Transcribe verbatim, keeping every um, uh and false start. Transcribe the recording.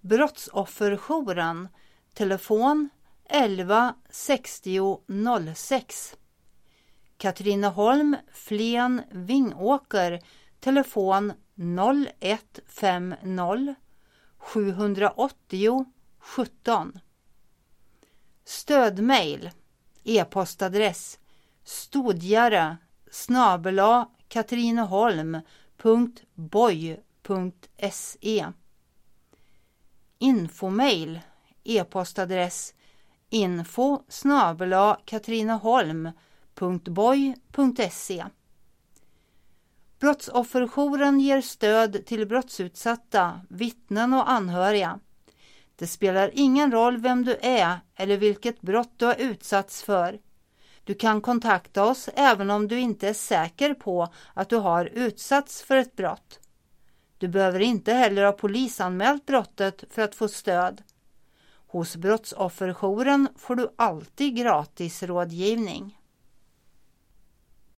Brottsofferjouren, telefon elva sextio noll sex. Katrineholm, Flen, Vingåker, telefon noll ett fem noll sju åttio sjutton. Stödmail, e-postadress stodjare snabel-a katrineholm.boj.se. Infomail, e-postadress info snabel-a katrineholm.boj.se. Brottsofferjouren ger stöd till brottsutsatta, vittnen och anhöriga. Det spelar ingen roll vem du är eller vilket brott du har utsatts för. Du kan kontakta oss även om du inte är säker på att du har utsatts för ett brott. Du behöver inte heller ha polisanmält brottet för att få stöd. Hos Brottsofferjouren får du alltid gratis rådgivning.